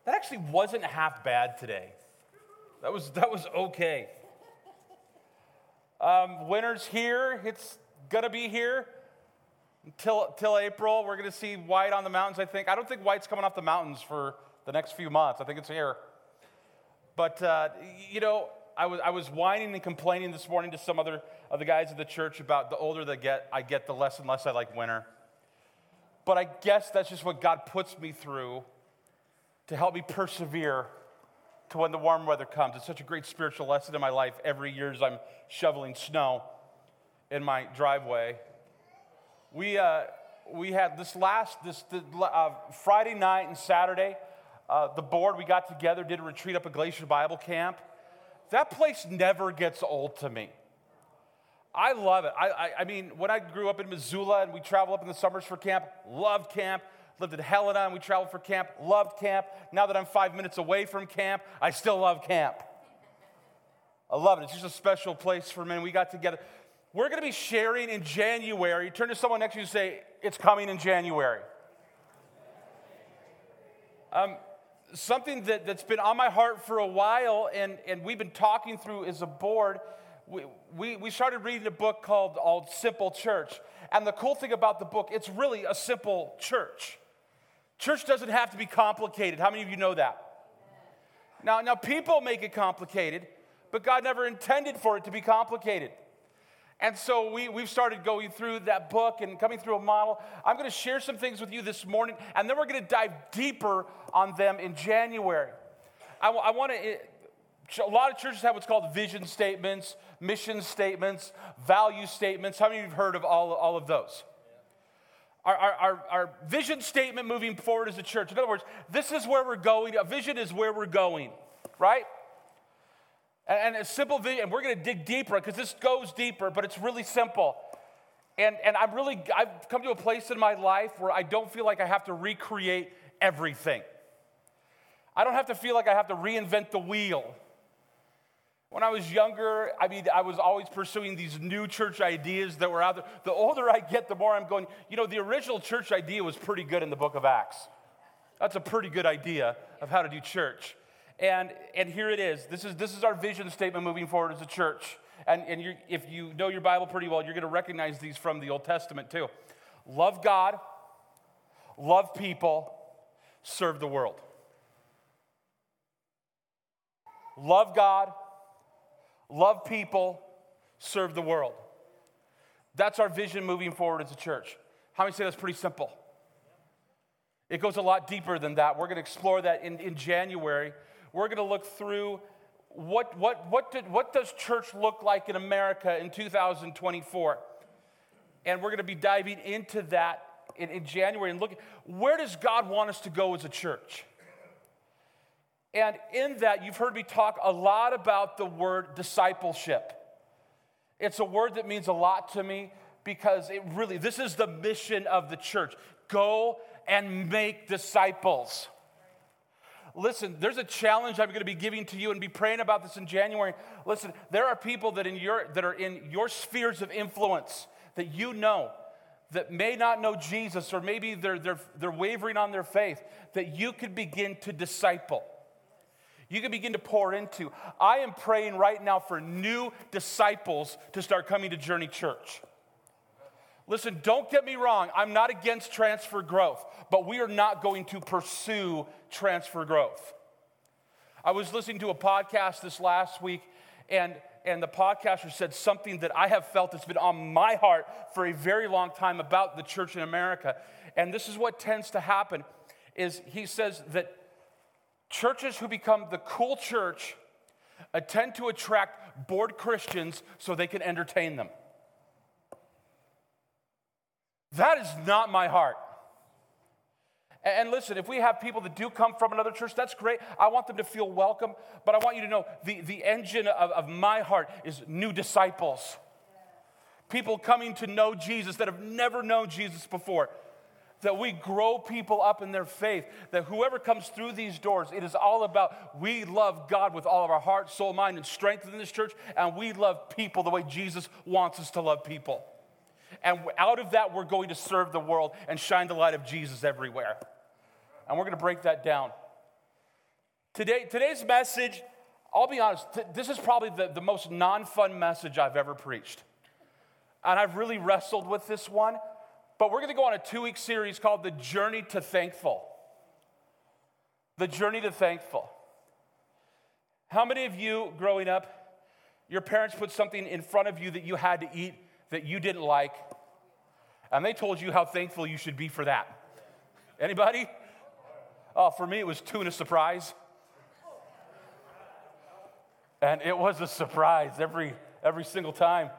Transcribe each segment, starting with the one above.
That actually wasn't half bad today. That was okay. Winter's here. It's gonna be here until April. We're gonna see white on the mountains, I think. I don't think white's coming off the mountains for the next few months. I think it's here. But I was whining and complaining this morning to some other of the guys at the church about the older I get, the less and less I like winter. But I guess that's just what God puts me through to help me persevere to when the warm weather comes. It's such a great spiritual lesson in my life every year as I'm shoveling snow in my driveway. We had this Friday night and Saturday, the board, we got together, did a retreat up at Glacier Bible Camp. That place never gets old to me. I love it. I mean, when I grew up in Missoula and we traveled up in the summers for camp, loved camp. Lived in Helena and we traveled for camp, loved camp. Now that I'm 5 minutes away from camp, I still love camp. I love it. It's just a special place for men. We got together. We're going to be sharing in January. Turn to someone next to you and say, it's coming in January. Something that's been on my heart for a while and we've been talking through as a board. We started reading a book called Simple Church. And the cool thing about the book, it's really a simple church. Church doesn't have to be complicated. How many of you know that? Now people make it complicated, but God never intended for it to be complicated. And so we've started going through that book and coming through a model. I'm going to share some things with you this morning, and then we're going to dive deeper on them in January. I want to... A lot of churches have what's called vision statements, mission statements, value statements. How many of you have heard of all of those? Our vision statement moving forward as a church. In other words, this is where we're going. A vision is where we're going, right? And a simple vision, and we're going to dig deeper because this goes deeper, but it's really simple. And I've come to a place in my life where I don't feel like I have to recreate everything. I don't have to feel like I have to reinvent the wheel. When I was younger, I was always pursuing these new church ideas that were out there. The older I get, the more I'm going, the original church idea was pretty good in the book of Acts. That's a pretty good idea of how to do church. And here it is. This is our vision statement moving forward as a church. And if you know your Bible pretty well, you're going to recognize these from the Old Testament too. Love God, love people, serve the world. Love God, love people, serve the world. That's our vision moving forward as a church. How many say that's pretty simple? It goes a lot deeper than that. We're going to explore that in January. We're going to look through what does church look like in America in 2024. And we're going to be diving into that in January and looking, where does God want us to go as a church? And in that, you've heard me talk a lot about the word discipleship. It's a word that means a lot to me because this is the mission of the church. Go and make disciples. Listen, there's a challenge I'm going to be giving to you and be praying about this in January. Listen, there are people that are in your spheres of influence that you know that may not know Jesus, or maybe they're wavering on their faith, that you could begin to disciple. You can begin to pour into. I am praying right now for new disciples to start coming to Journey Church. Listen, don't get me wrong. I'm not against transfer growth, but we are not going to pursue transfer growth. I was listening to a podcast this last week, and the podcaster said something that I have felt that's been on my heart for a very long time about the church in America. And this is what tends to happen, is he says that churches who become the cool church tend to attract bored Christians so they can entertain them. That is not my heart. And listen, if we have people that do come from another church, that's great. I want them to feel welcome, but I want you to know the engine of my heart is new disciples. People coming to know Jesus that have never known Jesus before. That we grow people up in their faith, that whoever comes through these doors, it is all about we love God with all of our heart, soul, mind, and strength in this church, and we love people the way Jesus wants us to love people. And out of that, we're going to serve the world and shine the light of Jesus everywhere. And we're going to break that down. Today's message, I'll be honest, this is probably the most non-fun message I've ever preached. And I've really wrestled with this one. But we're going to go on a 2-week series called The Journey to Thankful. The Journey to Thankful. How many of you, growing up, your parents put something in front of you that you had to eat that you didn't like, and they told you how thankful you should be for that? Anybody? Oh, for me, it was tuna surprise. And it was a surprise every single time.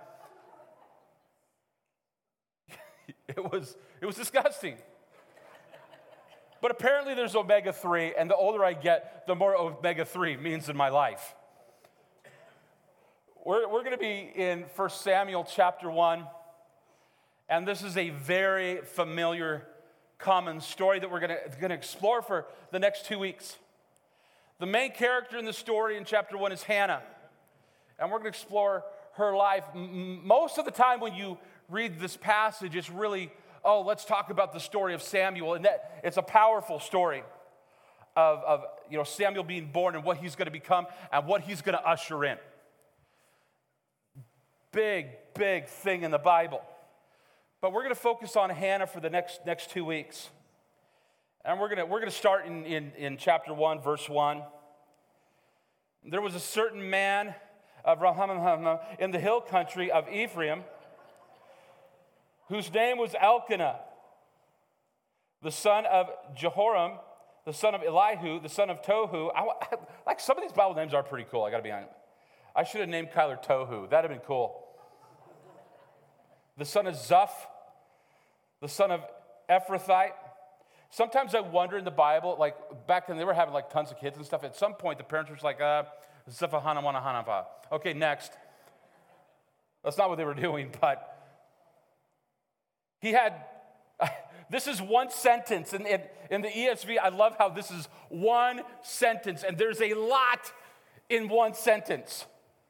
It was disgusting. But apparently there's omega-3, and the older I get, the more omega-3 means in my life. We're going to be in 1 Samuel chapter 1, and this is a very familiar, common story that we're going to explore for the next 2 weeks. The main character in the story in chapter 1 is Hannah, and we're going to explore her life. Most of the time when you read this passage, it's really, let's talk about the story of Samuel, and that it's a powerful story of Samuel being born and what he's going to become and what he's going to usher in. Big thing in the Bible. But we're going to focus on Hannah for the next 2 weeks. And we're going to start in chapter 1, verse 1. There was a certain man of Raham in the hill country of Ephraim, whose name was Elkanah, the son of Jehoram, the son of Elihu, the son of Tohu. Like some of these Bible names are pretty cool, I got to be honest. I should have named Kyler Tohu. That would have been cool. The son of Zuph, the son of Ephrathite. Sometimes I wonder in the Bible, like back then they were having like tons of kids and stuff. At some point, the parents were just like, Zephahanah. Okay, next. That's not what they were doing, but he had, this is one sentence. In the ESV, I love how this is one sentence, and there's a lot in one sentence.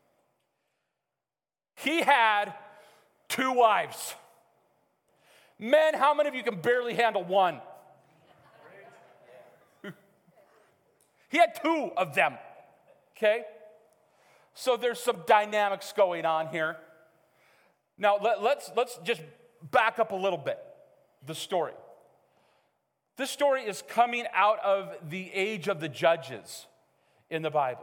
He had 2 wives. Men, how many of you can barely handle one? He had 2 of them, okay? So there's some dynamics going on here. Now, let's just back up a little bit, the story. This story is coming out of the age of the judges in the Bible.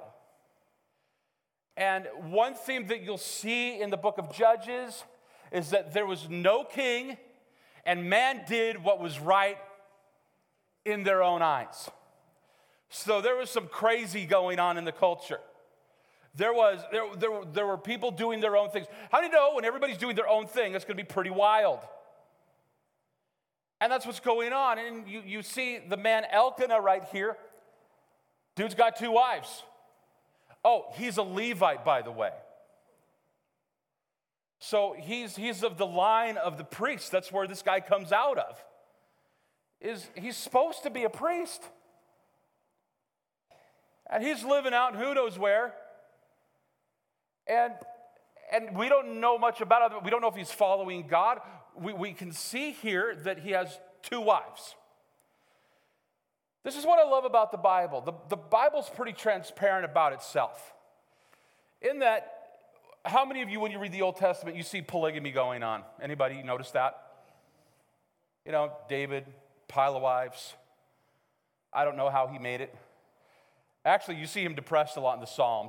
And one theme that you'll see in the book of Judges is that there was no king, and man did what was right in their own eyes. So there was some crazy going on in the culture. There were people doing their own things. How do you know when everybody's doing their own thing, it's going to be pretty wild? And that's what's going on. And you see the man Elkanah right here. Dude's got 2 wives. Oh, he's a Levite, by the way. So he's of the line of the priests. That's where this guy comes out of. He's supposed to be a priest. And he's living out in who knows where. And we don't know much about it. We don't know if he's following God. We can see here that he has 2 wives. This is what I love about the Bible. The Bible's pretty transparent about itself. In that, how many of you, when you read the Old Testament, you see polygamy going on? Anybody notice that? David, pile of wives. I don't know how he made it. Actually, you see him depressed a lot in the Psalms.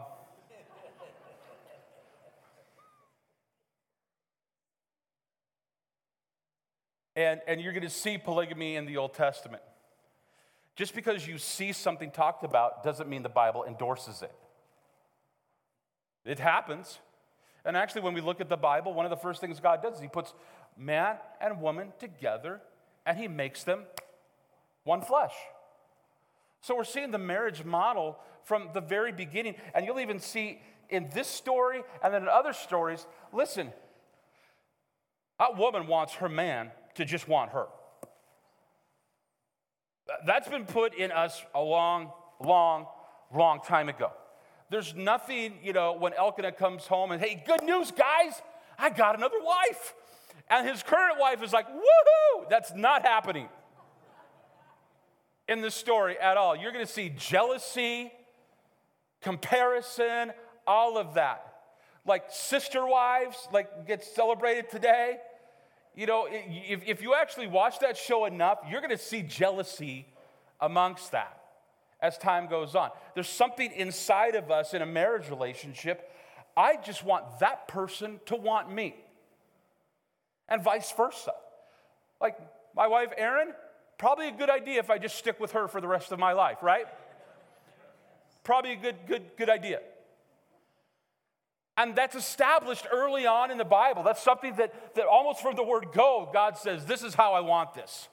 And you're going to see polygamy in the Old Testament. Just because you see something talked about doesn't mean the Bible endorses it. It happens. And actually, when we look at the Bible, one of the first things God does is he puts man and woman together, and he makes them one flesh. So we're seeing the marriage model from the very beginning. And you'll even see in this story and then in other stories, listen, that woman wants her man to just want her. That's been put in us a long time ago. There's nothing, when Elkanah comes home and, hey, good news, guys, I got another wife. And his current wife is like, woohoo, that's not happening. in this story at all. You're going to see jealousy, comparison, all of that. Like sister wives, like get celebrated today. You know, if you actually watch that show enough, you're going to see jealousy amongst that as time goes on. There's something inside of us in a marriage relationship. I just want that person to want me. And vice versa. Like my wife, Erin, probably a good idea if I just stick with her for the rest of my life, right? Probably a good idea. And that's established early on in the Bible. That's something that almost from the word go, God says, this is how I want this.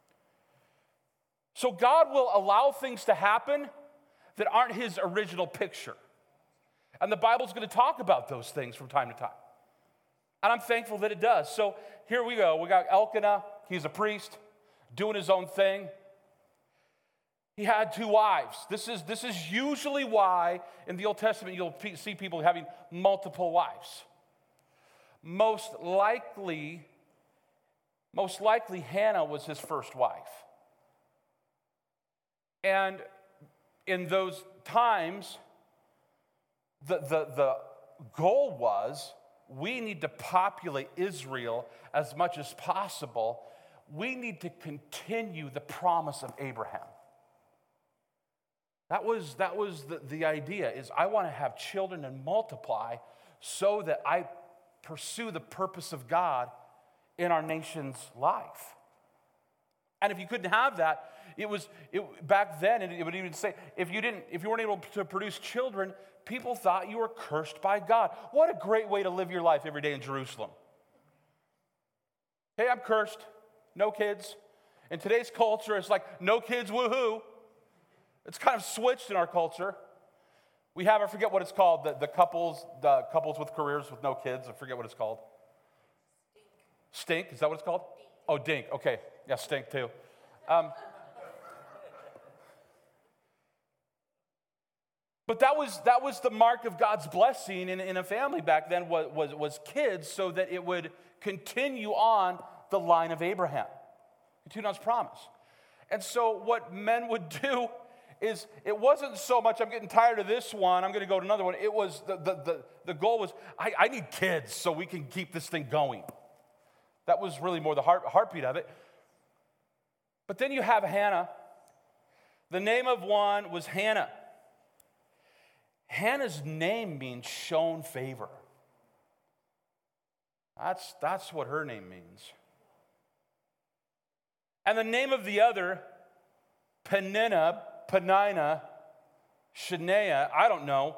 So God will allow things to happen that aren't his original picture. And the Bible's going to talk about those things from time to time. And I'm thankful that it does. So here we go. We got Elkanah. He's a priest doing his own thing. He had 2 wives. This is usually why in the Old Testament you'll see people having multiple wives. Most likely Hannah was his first wife. And in those times, the goal was we need to populate Israel as much as possible. We need to continue the promise of Abraham. That was the idea, is I want to have children and multiply so that I pursue the purpose of God in our nation's life. And if you couldn't have that, back then it would even say if you weren't able to produce children, people thought you were cursed by God. What a great way to live your life every day in Jerusalem. Hey, I'm cursed. No kids. In today's culture, it's like no kids, woohoo. It's kind of switched in our culture. We have, I forget what it's called, the couples with careers with no kids. I forget what it's called. Stink. Is that what it's called? Oh, dink. Okay. Yeah, stink too. But that was the mark of God's blessing in a family back then was kids, so that it would continue on the line of Abraham. Continue on his promise. And so what men would do is it wasn't so much, I'm getting tired of this one, I'm going to go to another one. It was, the goal was, I need kids so we can keep this thing going. That was really more the heartbeat of it. But then you have Hannah. The name of one was Hannah. Hannah's name means shown favor. That's what her name means. And the name of the other, Peninnah, Shania, I don't know.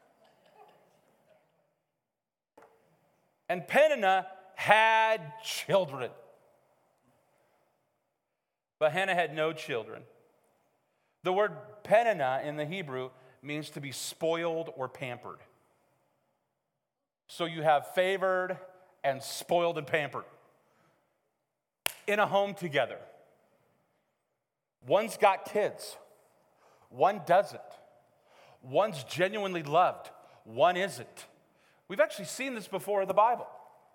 And Peninnah had children. But Hannah had no children. The word Peninnah in the Hebrew means to be spoiled or pampered. So you have favored and spoiled and pampered in a home together. One's got kids. One doesn't. One's genuinely loved. One isn't. We've actually seen this before in the Bible.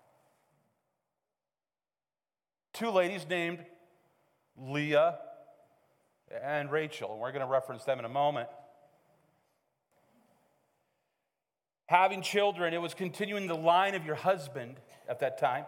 2 ladies named Leah and Rachel. We're going to reference them in a moment. Having children, it was continuing the line of your husband at that time.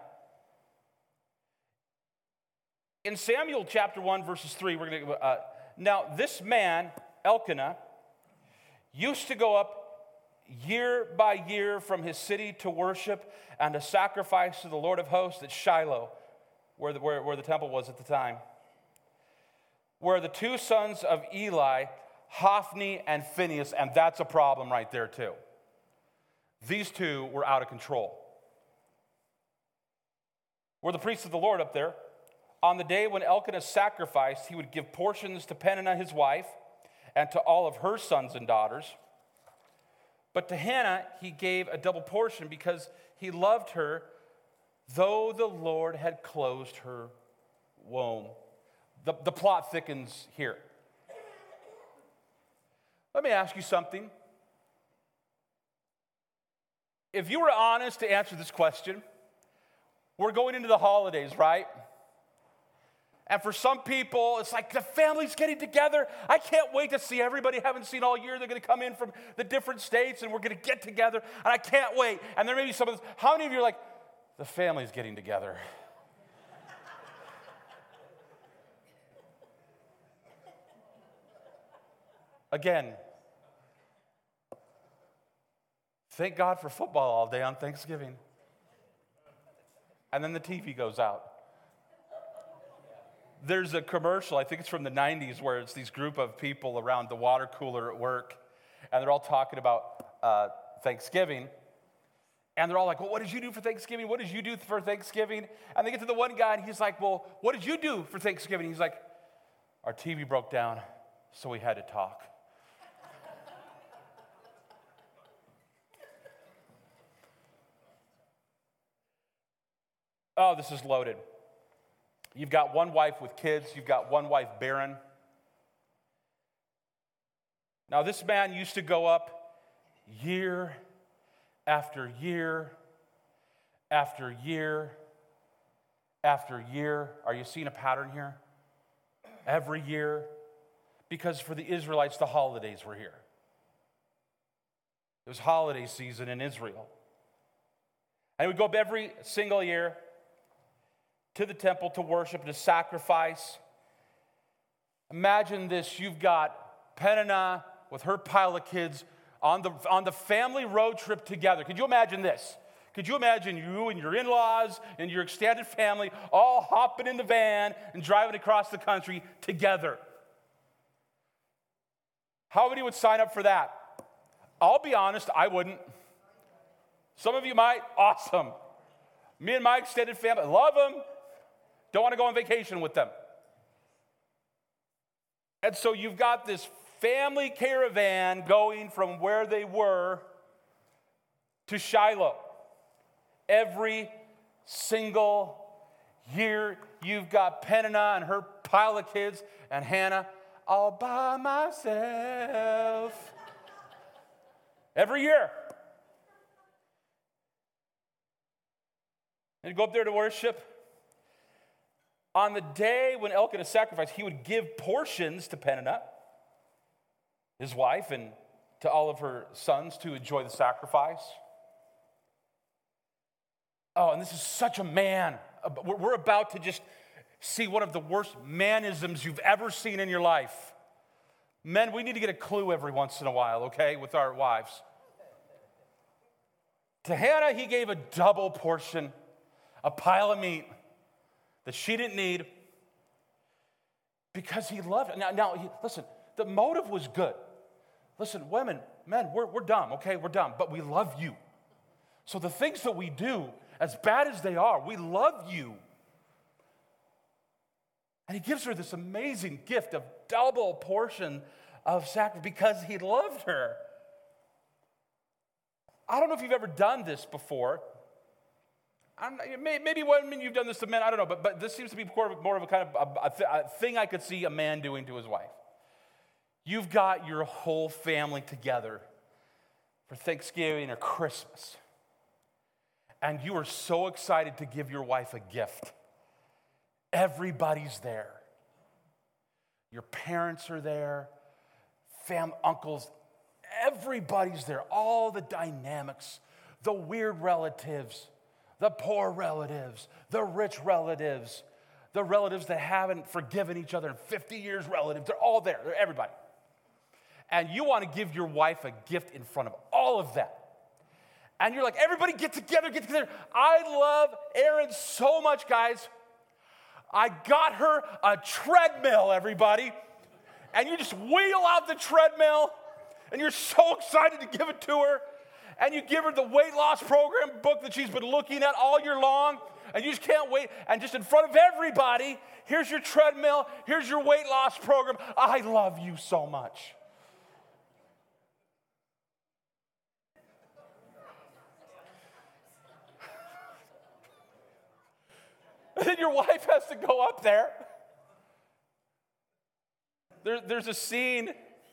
In Samuel chapter 1, verses 3, we're going to now this man, Elkanah, used to go up year by year from his city to worship and to sacrifice to the Lord of hosts at Shiloh, where the temple was at the time, where the 2 sons of Eli, Hophni and Phinehas, and that's a problem right there too. These 2 were out of control. Were the priests of the Lord up there. On the day when Elkanah sacrificed, he would give portions to Peninnah his wife and to all of her sons and daughters. But to Hannah he gave a double portion because he loved her, though the Lord had closed her womb. The plot thickens here. Let me ask you something. If you were honest to answer this question, we're going into the holidays, right? And for some people, it's like the family's getting together. I can't wait to see everybody I haven't seen all year. They're going to come in from the different states, and we're going to get together, and I can't wait. And there may be some of this. How many of you are like, the family's getting together? Again, thank God for football all day on Thanksgiving. And then the TV goes out. There's a commercial, I think it's from the 90s, where it's these group of people around the water cooler at work, and they're all talking about Thanksgiving. And they're all like, well, what did you do for Thanksgiving? What did you do for Thanksgiving? And they get to the one guy, and he's like, well, what did you do for Thanksgiving? He's like, our TV broke down, so we had to talk. Oh, this is loaded. You've got one wife with kids. You've got one wife barren. Now, this man used to go up year after year after year after year. Are you seeing a pattern here? Every year. Because for the Israelites, the holidays were here. It was holiday season in Israel. And he would go up every single year to the temple to worship, to sacrifice. Imagine this. You've got Peninnah with her pile of kids on the family road trip together. Could you imagine this? Could you imagine you and your in-laws and your extended family all hopping in the van and driving across the country together? How many would sign up for that? I'll be honest, I wouldn't. Some of you might. Awesome. Me and my extended family, love them. Don't want to go on vacation with them. And so you've got this family caravan going from where they were to Shiloh. Every single year, you've got Peninnah and her pile of kids, and Hannah all by myself. Every year. And you go up there to worship. On the day when Elkanah sacrificed, he would give portions to Peninnah, his wife, and to all of her sons to enjoy the sacrifice. Oh, and this is such a man. We're about to just see one of the worst manisms you've ever seen in your life. Men, we need to get a clue every once in a while, okay, with our wives. To Hannah, he gave a double portion, a pile of meat that she didn't need because he loved it. Now, listen, the motive was good. Listen, women, men, we're dumb, okay? We're dumb, but we love you. So the things that we do, as bad as they are, we love you. And he gives her this amazing gift of double portion of sacrifice because he loved her. I don't know if you've ever done this before. Maybe when you've done this to men, I don't know, but this seems to be more of a kind of a thing I could see a man doing to his wife. You've got your whole family together for Thanksgiving or Christmas, and you are so excited to give your wife a gift. Everybody's there. Your parents are there, uncles, everybody's there. All the dynamics, the weird relatives, the poor relatives, the rich relatives, the relatives that haven't forgiven each other in 50 years relatives, they're all there, they're everybody. And you want to give your wife a gift in front of all of them. And you're like, everybody get together, get together. I love Erin so much, guys. I got her a treadmill, everybody. And you just wheel out the treadmill, and you're so excited to give it to her. And you give her the weight loss program book that she's been looking at all year long, and you just can't wait. And just in front of everybody, here's your treadmill, here's your weight loss program. I love you so much. And then your wife has to go up there. There's a scene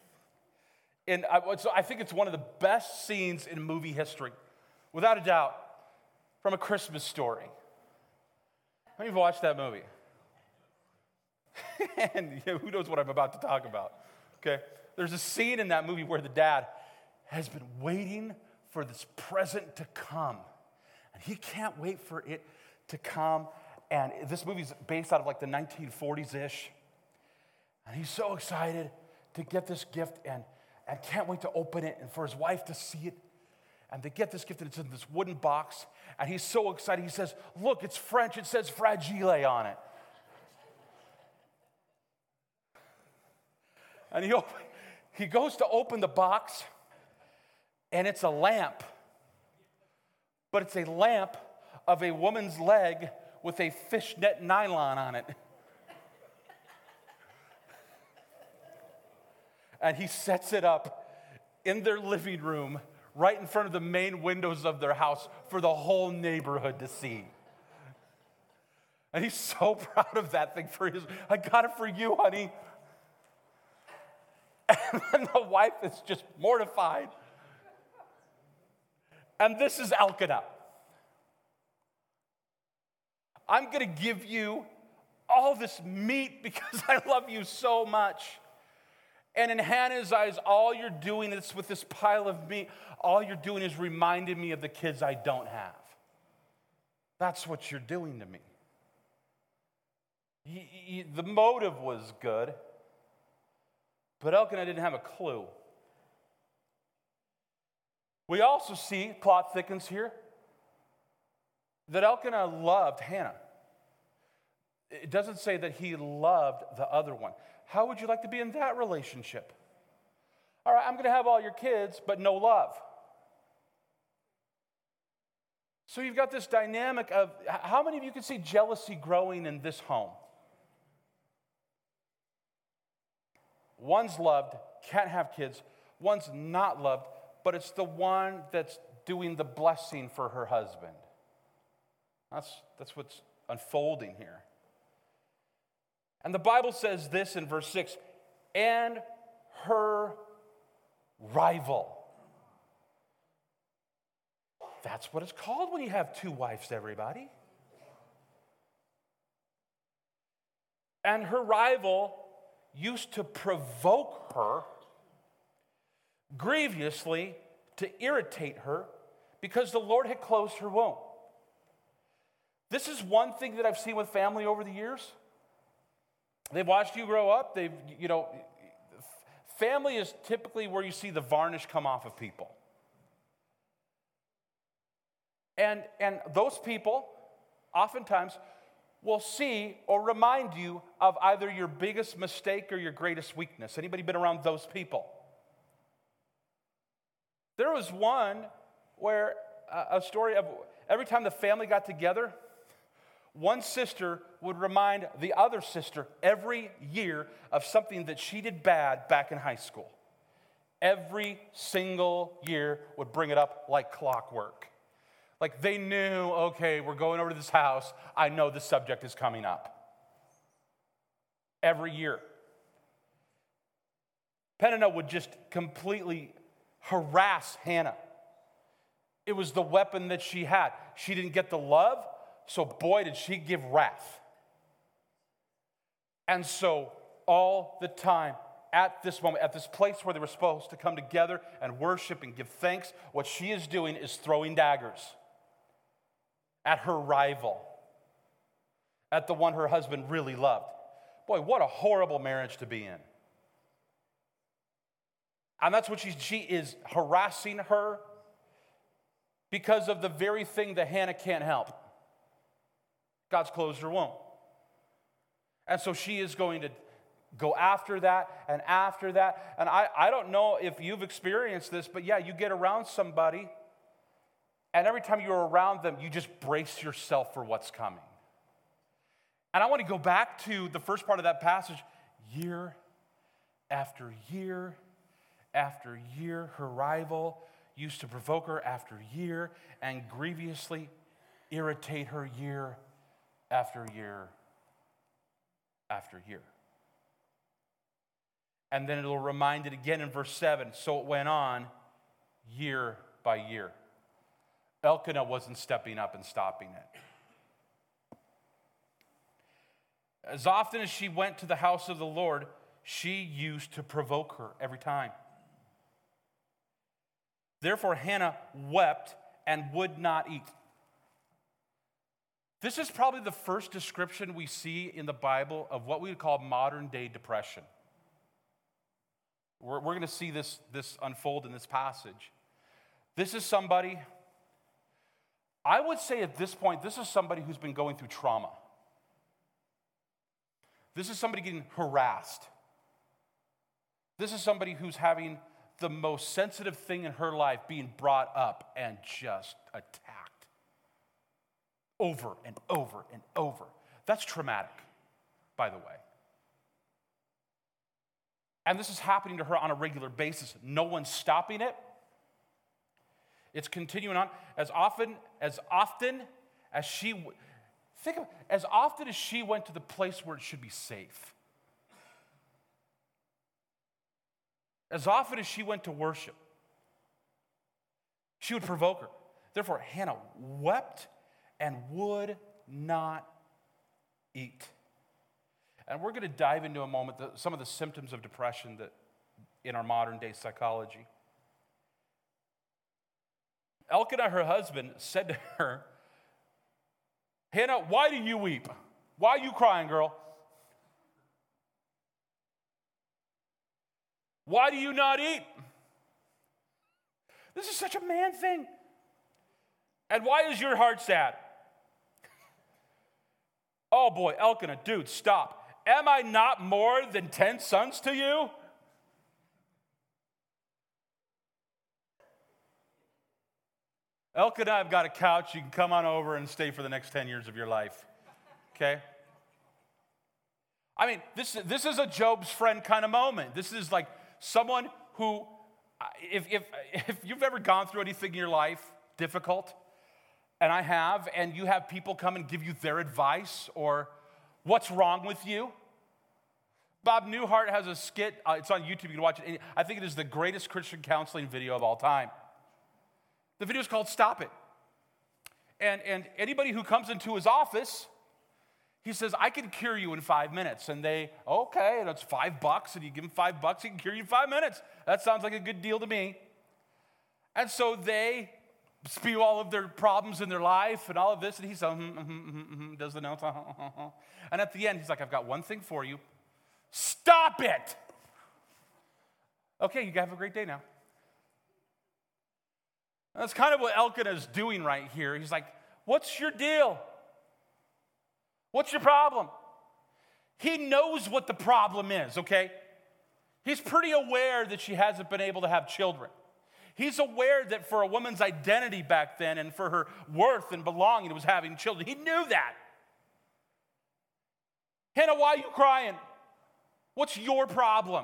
I think it's one of the best scenes in movie history, without a doubt, from A Christmas Story. How many of you watched that movie? And who knows what I'm about to talk about, okay? There's a scene in that movie where the dad has been waiting for this present to come. And he can't wait for it to come. And this movie's based out of like the 1940s-ish. And he's so excited to get this gift and can't wait to open it and for his wife to see it. And they get this gift and it's in this wooden box. And he's so excited. He says, look, it's French. It says fragile on it. And he goes to open the box, and it's a lamp. But it's a lamp of a woman's leg with a fishnet nylon on it. And he sets it up in their living room, right in front of the main windows of their house for the whole neighborhood to see. And he's so proud of that thing I got it for you, honey. And then the wife is just mortified. And this is Elkanah. I'm going to give you all this meat because I love you so much. And in Hannah's eyes, all you're doing is with this pile of meat, all you're doing is reminding me of the kids I don't have. That's what you're doing to me. The motive was good. But Elkanah didn't have a clue. We also see, plot thickens here, that Elkanah loved Hannah. It doesn't say that he loved the other one. How would you like to be in that relationship? All right, I'm going to have all your kids, but no love. So you've got this dynamic of, how many of you can see jealousy growing in this home? One's loved, can't have kids. One's not loved, but it's the one that's doing the blessing for her husband. That's what's unfolding here. And the Bible says this in verse 6, and her rival. That's what it's called when you have two wives, everybody. And her rival used to provoke her grievously to irritate her because the Lord had closed her womb. This is one thing that I've seen with family over the years. They've watched you grow up. Family is typically where you see the varnish come off of people. And those people oftentimes will see or remind you of either your biggest mistake or your greatest weakness. Anybody been around those people? There was one where a story of every time the family got together, one sister would remind the other sister every year of something that she did bad back in high school. Every single year would bring it up like clockwork. Like they knew, okay, we're going over to this house. I know the subject is coming up. Every year. Peninnah would just completely harass Hannah. It was the weapon that she had. She didn't get the love, so boy, did she give wrath. And so all the time, at this moment, at this place where they were supposed to come together and worship and give thanks, what she is doing is throwing daggers at her rival, at the one her husband really loved. Boy, what a horrible marriage to be in. And that's what she is harassing her because of the very thing that Hannah can't help. God's closed her womb. And so she is going to go after that and after that. And I don't know if you've experienced this, but yeah, you get around somebody, and every time you're around them, you just brace yourself for what's coming. And I want to go back to the first part of that passage. Year after year after year, her rival used to provoke her after year and grievously irritate her year after year after year. And then it'll remind it again in verse 7. So it went on year by year. Elkanah wasn't stepping up and stopping it. As often as she went to the house of the Lord, she used to provoke her every time. Therefore, Hannah wept and would not eat. This is probably the first description we see in the Bible of what we would call modern day depression. We're going to see this unfold in this passage. This is somebody, I would say at this point, this is somebody who's been going through trauma. This is somebody getting harassed. This is somebody who's having the most sensitive thing in her life being brought up and just attacked over and over and over. That's traumatic, by the way. And this is happening to her on a regular basis. No one's stopping it. It's continuing on. As often as she went to the place where it should be safe. As often as she went to worship, she would provoke her. Therefore, Hannah wept and would not eat. And we're going to dive into a moment some of the symptoms of depression that in our modern day psychology. Elkanah, her husband, said to her, Hannah, why do you weep? Why are you crying, girl? Why do you not eat? This is such a man thing. And why is your heart sad? Oh boy, Elkanah, dude, stop. Am I not more than 10 sons to you? Elkanah, I've got a couch. You can come on over and stay for the next 10 years of your life. Okay? I mean, this is a Job's friend kind of moment. This is like someone who, if you've ever gone through anything in your life difficult, and I have, and you have people come and give you their advice or what's wrong with you. Bob Newhart has a skit. It's on YouTube. You can watch it. I think it is the greatest Christian counseling video of all time. The video is called Stop It. And anybody who comes into his office, he says, I can cure you in 5 minutes. And they, okay, and it's $5, and you give him $5, he can cure you in 5 minutes. That sounds like a good deal to me. And so they spew all of their problems in their life and all of this, and he's does the notes. And at the end, he's like, I've got one thing for you. Stop it! Okay, you have a great day now. That's kind of what Elkanah is doing right here. He's like, what's your deal? What's your problem? He knows what the problem is, okay? He's pretty aware that she hasn't been able to have children. He's aware that for a woman's identity back then and for her worth and belonging, it was having children. He knew that. Hannah, why are you crying? What's your problem?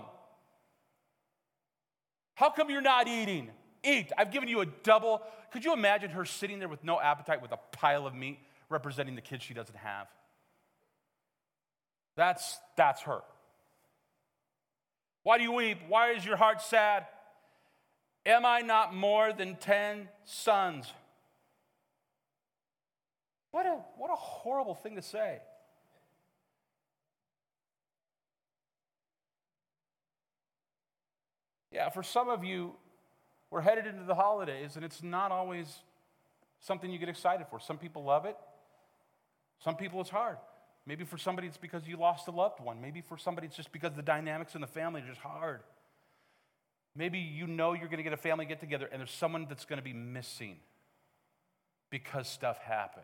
How come you're not eating? Eat. I've given you a double. Could you imagine her sitting there with no appetite with a pile of meat representing the kids she doesn't have? That's her. Why do you weep? Why is your heart sad? Am I not more than 10 sons? What a horrible thing to say. Yeah, for some of you, we're headed into the holidays, and it's not always something you get excited for. Some people love it. Some people it's hard. Maybe for somebody it's because you lost a loved one. Maybe for somebody it's just because the dynamics in the family are just hard. Maybe you know you're going to get a family get-together, and there's someone that's going to be missing because stuff happened.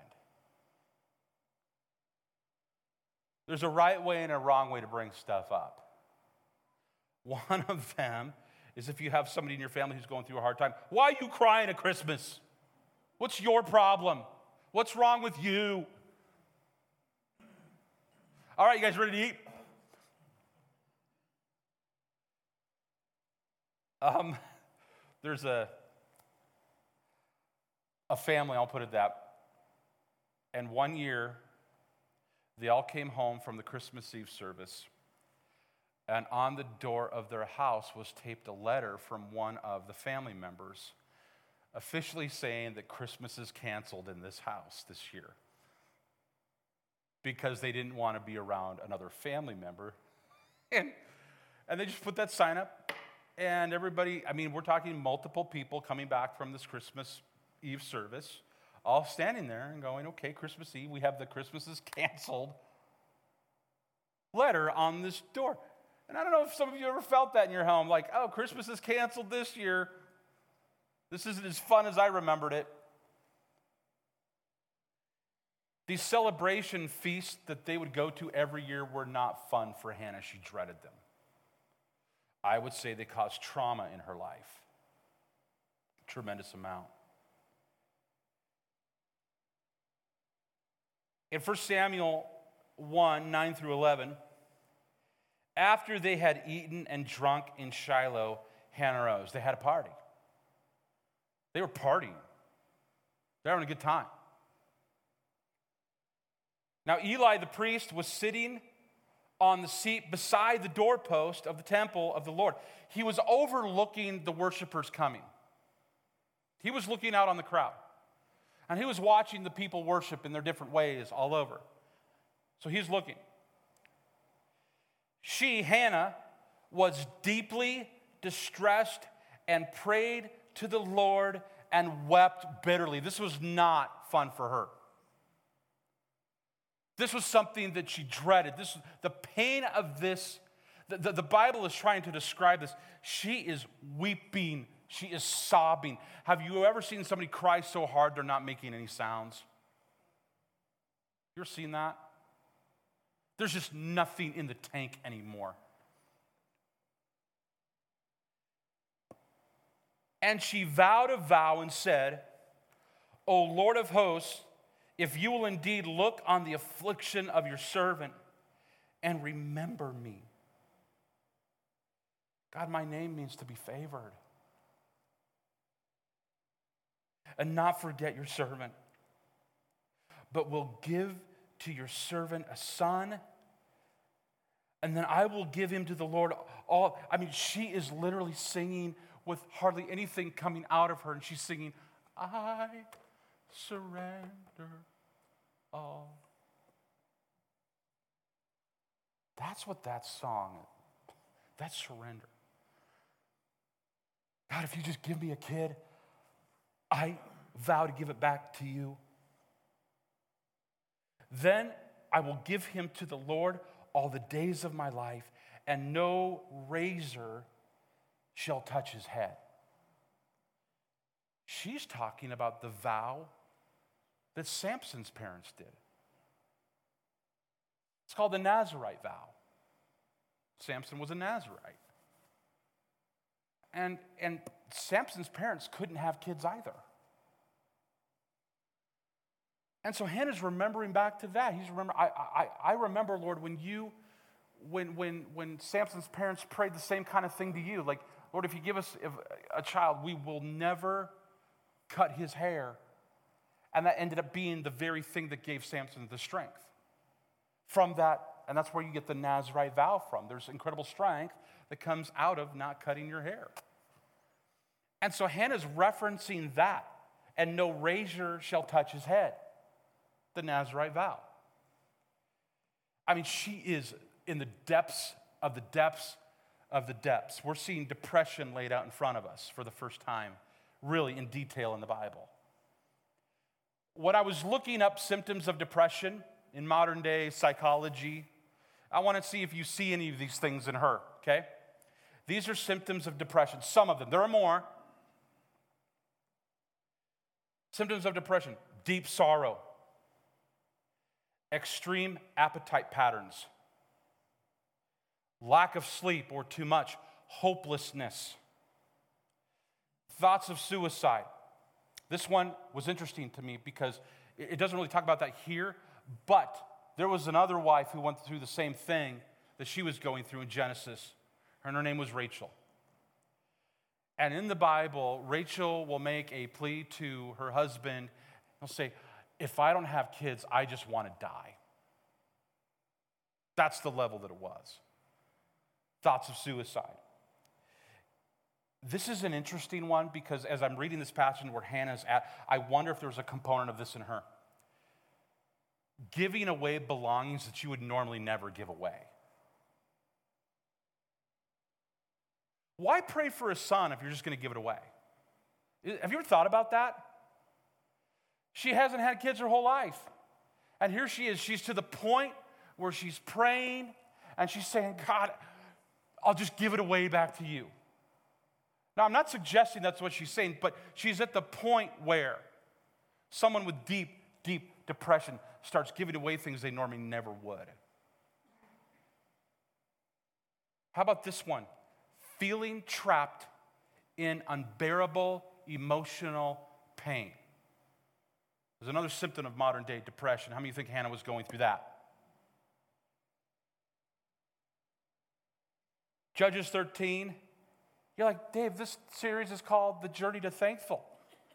There's a right way and a wrong way to bring stuff up. One of them is if you have somebody in your family who's going through a hard time. Why are you crying at Christmas? What's your problem? What's wrong with you? All right, you guys ready to eat? There's a family, I'll put it that. And one year, they all came home from the Christmas Eve service. And on the door of their house was taped a letter from one of the family members officially saying that Christmas is canceled in this house this year. because they didn't want to be around another family member. And they just put that sign up, and everybody, I mean, we're talking multiple people coming back from this Christmas Eve service, all standing there and going, okay, Christmas Eve, we have the Christmas is canceled letter on this door. And I don't know if some of you ever felt that in your home, like, oh, Christmas is canceled this year. This isn't as fun as I remembered it. These celebration feasts that they would go to every year were not fun for Hannah. She dreaded them. I would say they caused trauma in her life. A tremendous amount. In 1 Samuel 1, 9 through 11, after they had eaten and drunk in Shiloh, Hannah rose. They had a party. They were partying. They were having a good time. Now Eli the priest was sitting on the seat beside the doorpost of the temple of the Lord. He was overlooking the worshipers coming. He was looking out on the crowd. And he was watching the people worship in their different ways all over. So he's looking. She, Hannah, was deeply distressed and prayed to the Lord and wept bitterly. This was not fun for her. This was something that she dreaded. The pain of this, the Bible is trying to describe this. She is weeping. She is sobbing. Have you ever seen somebody cry so hard they're not making any sounds? You ever seen that? There's just nothing in the tank anymore. And she vowed a vow and said, O Lord of hosts, if you will indeed look on the affliction of your servant and remember me. God, my name means to be favored. And not forget your servant, but will give to your servant a son, and then I will give him to the Lord all. I mean, she is literally singing with hardly anything coming out of her, and she's singing, I surrender all. That's what that song is. That's surrender. God, if you just give me a kid, I vow to give it back to you. Then I will give him to the Lord all the days of my life, and no razor shall touch his head. She's talking about the vow that Samson's parents did. It's called the Nazirite vow. Samson was a Nazirite. And Samson's parents couldn't have kids either. And so Hannah's remembering back to that. I remember, Lord, when Samson's parents prayed the same kind of thing to you, like, Lord, if you give us a child, we will never cut his hair. And that ended up being the very thing that gave Samson the strength. From that, and that's where you get the Nazirite vow from. There's incredible strength that comes out of not cutting your hair. And so Hannah's referencing that, and no razor shall touch his head, the Nazirite vow. I mean, she is in the depths of the depths of the depths. We're seeing depression laid out in front of us for the first time, really in detail in the Bible. When I was looking up symptoms of depression in modern day psychology, I want to see if you see any of these things in her, okay? These are symptoms of depression, some of them. There are more. Symptoms of depression: deep sorrow, extreme appetite patterns, lack of sleep or too much, hopelessness, thoughts of suicide. This one was interesting to me because it doesn't really talk about that here, but there was another wife who went through the same thing that she was going through in Genesis. Her name was Rachel. And in the Bible, Rachel will make a plea to her husband. He'll say, if I don't have kids, I just want to die. That's the level that it was. Thoughts of suicide. This is an interesting one because as I'm reading this passage where Hannah's at, I wonder if there's a component of this in her. giving away belongings that you would normally never give away. Why pray for a son if you're just going to give it away? Have you ever thought about that? She hasn't had kids her whole life. And here she is. She's to the point where she's praying and she's saying, God, I'll just give it away back to you. Now, I'm not suggesting that's what she's saying, but she's at the point where someone with deep, deep depression starts giving away things they normally never would. How about this one? Feeling trapped in unbearable emotional pain. There's another symptom of modern day depression. How many think Hannah was going through that? Judges 13. You're like, Dave, this series is called The Journey to Thankful.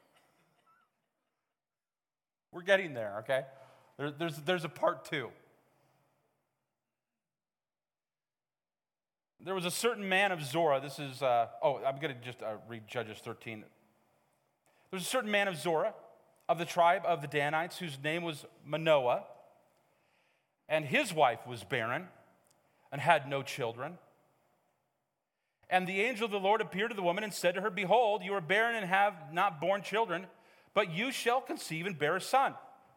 We're getting there, okay? There's a part 2. There was a certain man of Zorah. This is, I'm going to just read Judges 13. There's a certain man of Zorah of the tribe of the Danites whose name was Manoah, and his wife was barren and had no children. And the angel of the Lord appeared to the woman and said to her, Behold, you are barren and have not borne children, but you shall conceive and bear a son.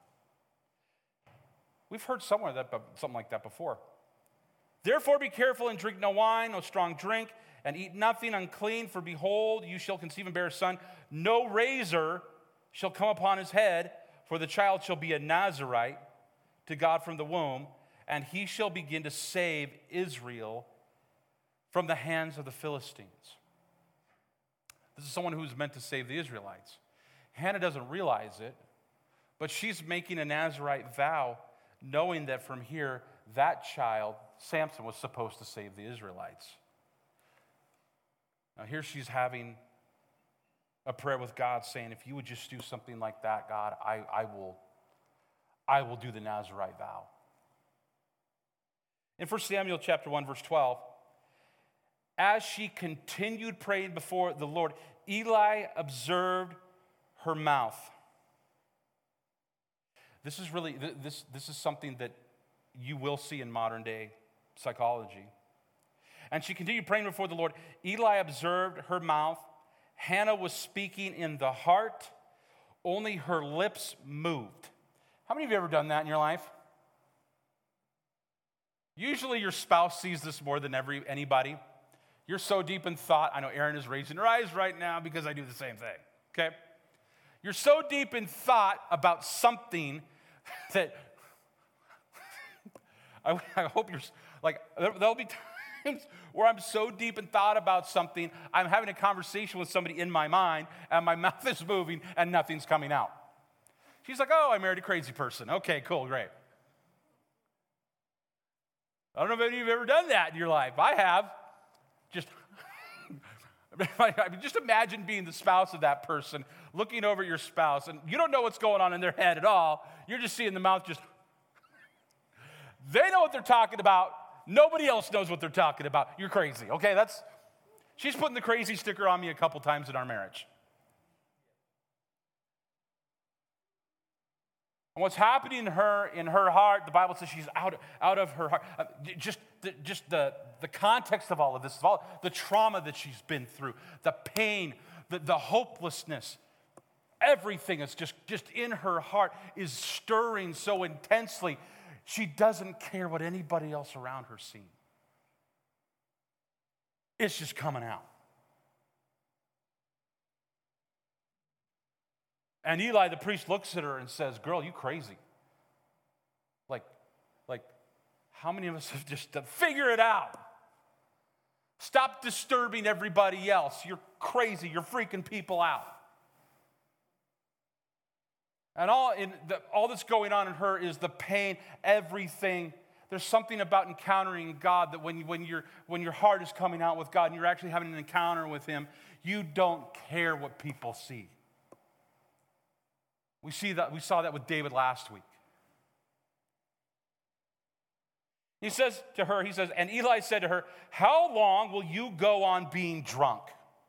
We've heard somewhere something like that before. Therefore be careful and drink no wine, no strong drink, and eat nothing unclean, for behold, you shall conceive and bear a son. No razor shall come upon his head, for the child shall be a Nazirite to God from the womb, and he shall begin to save Israel from the hands of the Philistines. This is someone who's meant to save the Israelites. Hannah doesn't realize it, but she's making a Nazirite vow, knowing that from here, that child, Samson, was supposed to save the Israelites. Now here she's having a prayer with God saying, if you would just do something like that, God, I will do the Nazirite vow. In 1 Samuel chapter 1, verse 12, as she continued praying before the Lord, Eli observed her mouth. This is really, this is something that you will see in modern day psychology. And she continued praying before the Lord. Eli observed her mouth. Hannah was speaking in the heart. Only her lips moved. How many of you have ever done that in your life? Usually your spouse sees this more than anybody. You're so deep in thought. I know Erin is raising her eyes right now because I do the same thing, okay? You're so deep in thought about something that I hope you're, like, there'll be times where I'm so deep in thought about something, I'm having a conversation with somebody in my mind, and my mouth is moving, and nothing's coming out. She's like, oh, I married a crazy person. Okay, cool, great. I don't know if any of you have ever done that in your life. I have. Just imagine being the spouse of that person, looking over at your spouse, and you don't know what's going on in their head at all. You're just seeing the mouth just... They know what they're talking about. Nobody else knows what they're talking about. You're crazy, okay? She's putting the crazy sticker on me a couple times in our marriage. And what's happening in her heart, the Bible says she's out of her heart. Just the context of all of this, of all the trauma that she's been through, the pain, the hopelessness, everything is just in her heart is stirring so intensely. She doesn't care what anybody else around her sees. It's just coming out. And Eli, the priest, looks at her and says, girl, you crazy. Like, how many of us have just to figure it out? Stop disturbing everybody else. You're crazy. You're freaking people out. And all that's going on in her is the pain, everything. There's something about encountering God that when your heart is coming out with God and you're actually having an encounter with Him, you don't care what people see. We saw that with David last week. He says, and Eli said to her, how long will you go on being drunk?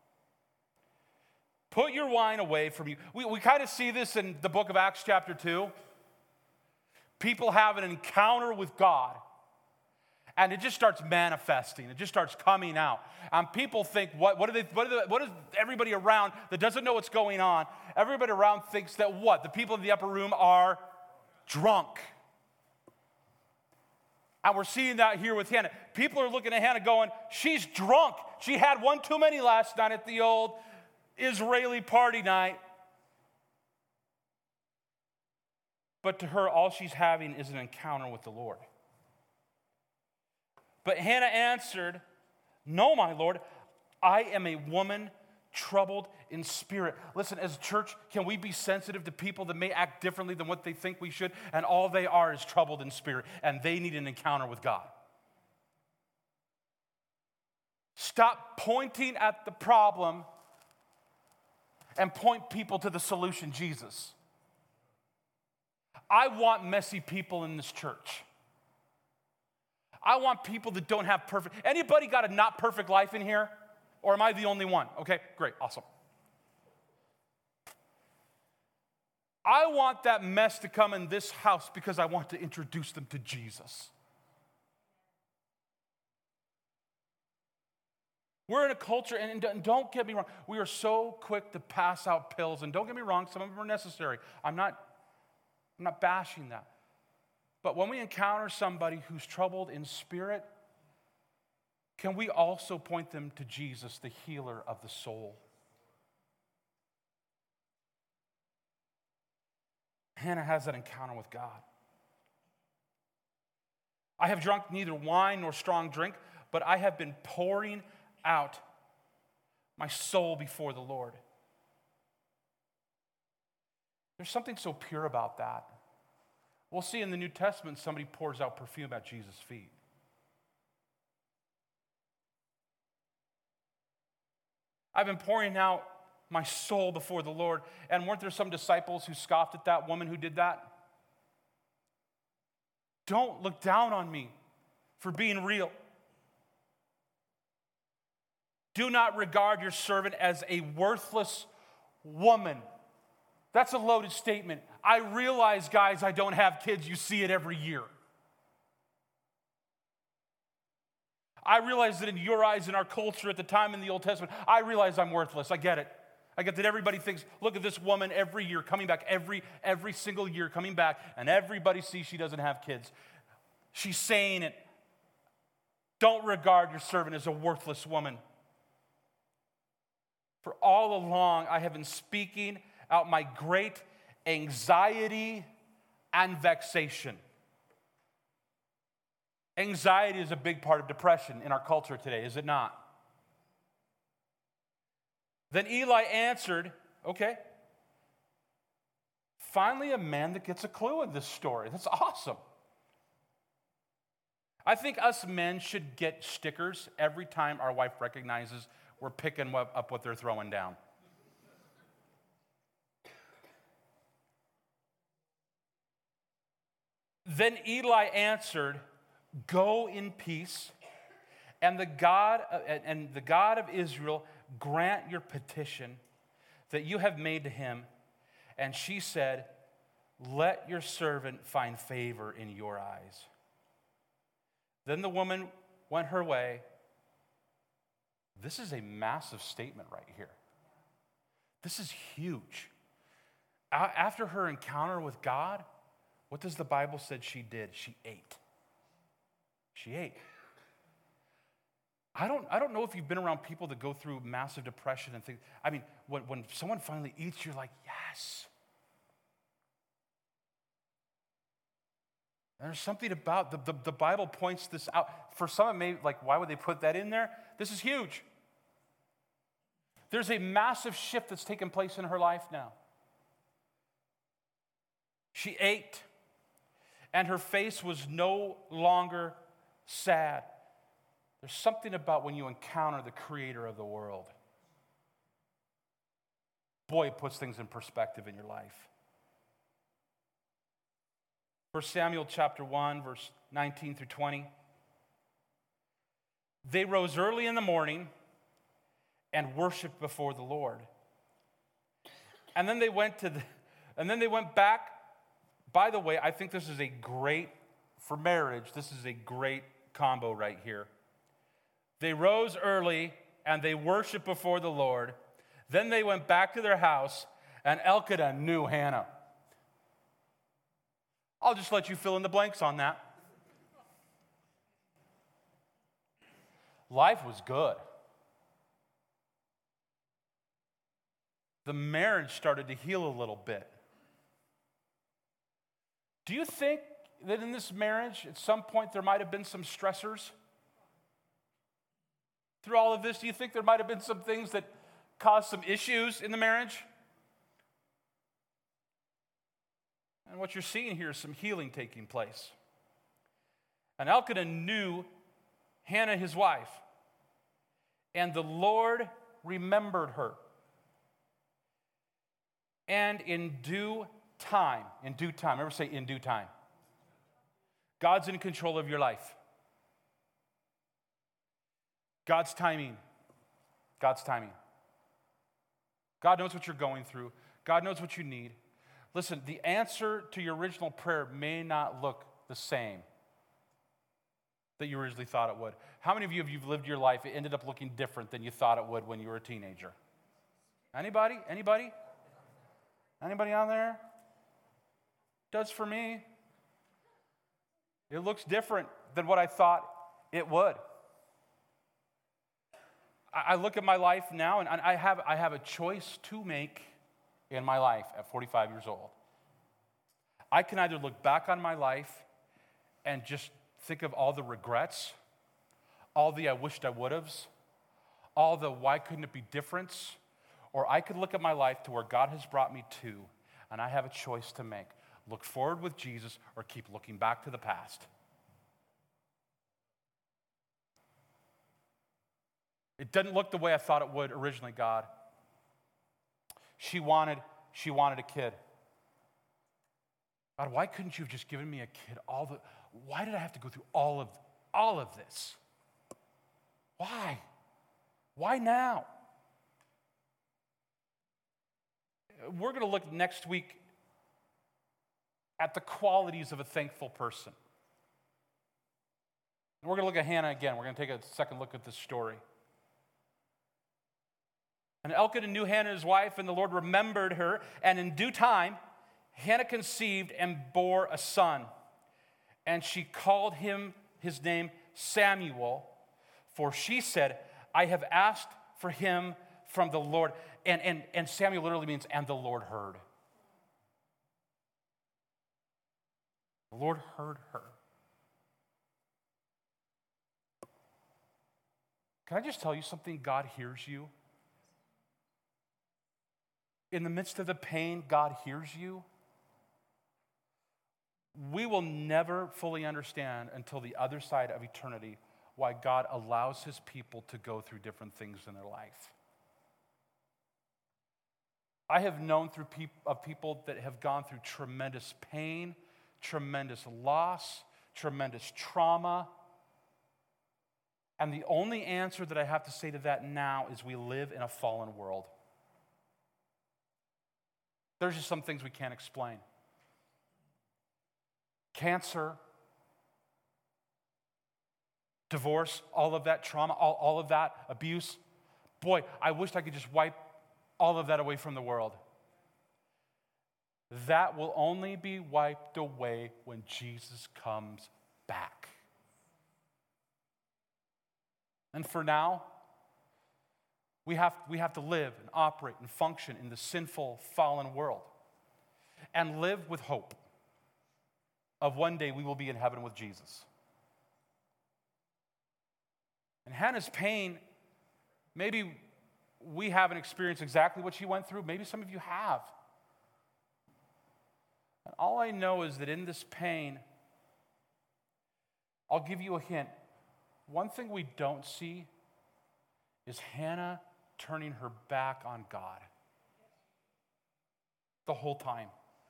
Put your wine away from you. We kind of see this in the book of Acts chapter 2. people have an encounter with God, and it just starts manifesting. It just starts coming out. And people think, what is everybody around that doesn't know what's going on? Everybody around thinks that what? The people in the upper room are drunk. And we're seeing that here with Hannah. People are looking at Hannah going, she's drunk. She had one too many last night at the old Israeli party night. But to her, all she's having is an encounter with the Lord. But Hannah answered, no, my Lord, I am a woman troubled in spirit. Listen, as a church, can we be sensitive to people that may act differently than what they think we should? And all they are is troubled in spirit, and they need an encounter with God. Stop pointing at the problem and point people to the solution, Jesus. I want messy people in this church. I want people that don't have perfect. Anybody got a not perfect life in here? Or am I the only one? Okay, great, awesome. I want that mess to come in this house because I want to introduce them to Jesus. We're in a culture, and don't get me wrong, we are so quick to pass out pills, and don't get me wrong, some of them are necessary. I'm not bashing that. But when we encounter somebody who's troubled in spirit, can we also point them to Jesus, the healer of the soul? Hannah has that encounter with God. I have drunk neither wine nor strong drink, but I have been pouring out my soul before the Lord. There's something so pure about that. We'll see in the New Testament somebody pours out perfume at Jesus' feet. I've been pouring out my soul before the Lord. And weren't there some disciples who scoffed at that woman who did that? Don't look down on me for being real. Do not regard your servant as a worthless woman. That's a loaded statement. I realize, guys, I don't have kids. You see it every year. I realize that in your eyes, in our culture at the time in the Old Testament, I realize I'm worthless. I get it. I get that everybody thinks, look at this woman every year coming back, every single year coming back, and everybody sees she doesn't have kids. She's saying it. Don't regard your servant as a worthless woman. For all along, I have been speaking out my great anxiety and vexation. Anxiety is a big part of depression in our culture today, is it not? Then Eli answered, okay, finally a man that gets a clue in this story. That's awesome. I think us men should get stickers every time our wife recognizes we're picking up what they're throwing down. Then Eli answered, go in peace, and the God of Israel grant your petition that you have made to him. And she said, let your servant find favor in your eyes. Then the woman went her way. This is a massive statement right here. This is huge. After her encounter with God, what does the Bible say she did? She ate. She ate. I don't know if you've been around people that go through massive depression and things. I mean, when someone finally eats, you're like, yes. And there's something about the Bible points this out. For some, it may like, why would they put that in there? This is huge. There's a massive shift that's taken place in her life now. She ate, and her face was no longer sad. There's something about when you encounter the creator of the world. Boy, it puts things in perspective in your life. 1 Samuel chapter 1, verse 19 through 20. They rose early in the morning and worshiped before the Lord. And then they went back By the way, I think this is for marriage, this is a great combo right here. They rose early and they worshiped before the Lord. Then they went back to their house, and Elkanah knew Hannah. I'll just let you fill in the blanks on that. Life was good. The marriage started to heal a little bit. Do you think that in this marriage, at some point, there might have been some stressors? Through all of this, do you think there might have been some things that caused some issues in the marriage? And what you're seeing here is some healing taking place. And Elkanah knew Hannah, his wife, and the Lord remembered her. And in due time, remember, say in due time. God's in control of your life. God's timing. God's timing. God knows what you're going through. God knows what you need. Listen, the answer to your original prayer may not look the same that you originally thought it would. How many of you, if you've lived your life, it ended up looking different than you thought it would when you were a teenager? Anybody? Anybody? Anybody on there? Does for me. It looks different than what I thought it would. I look at my life now, and I have a choice to make in my life at 45 years old. I can either look back on my life and just think of all the regrets, all the I wished I would have's, all the why couldn't it be different, or I could look at my life to where God has brought me to, and I have a choice to make. Look forward with Jesus or keep looking back to the past. It doesn't look the way I thought it would originally, God. She wanted a kid. God, why couldn't you have just given me a kid? Why did I have to go through all of this? Why? Why now? We're going to look next week at the qualities of a thankful person. And we're going to look at Hannah again. We're going to take a second look at this story. And Elkanah knew Hannah, his wife, and the Lord remembered her. And in due time, Hannah conceived and bore a son. And she called his name Samuel, for she said, I have asked for him from the Lord. And Samuel literally means, and the Lord heard. The Lord heard her. Can I just tell you something? God hears you. In the midst of the pain, God hears you. We will never fully understand until the other side of eternity why God allows his people to go through different things in their life. I have known of people that have gone through tremendous pain, tremendous loss, tremendous trauma. And the only answer that I have to say to that now is we live in a fallen world. There's just some things we can't explain. Cancer, divorce, all of that trauma, all of that abuse. Boy, I wished I could just wipe all of that away from the world. That will only be wiped away when Jesus comes back. And for now, we have to live and operate and function in the sinful, fallen world and live with hope of one day we will be in heaven with Jesus. And Hannah's pain, maybe we haven't experienced exactly what she went through. Maybe some of you have. And all I know is that in this pain, I'll give you a hint. One thing we don't see is Hannah turning her back on God the whole time.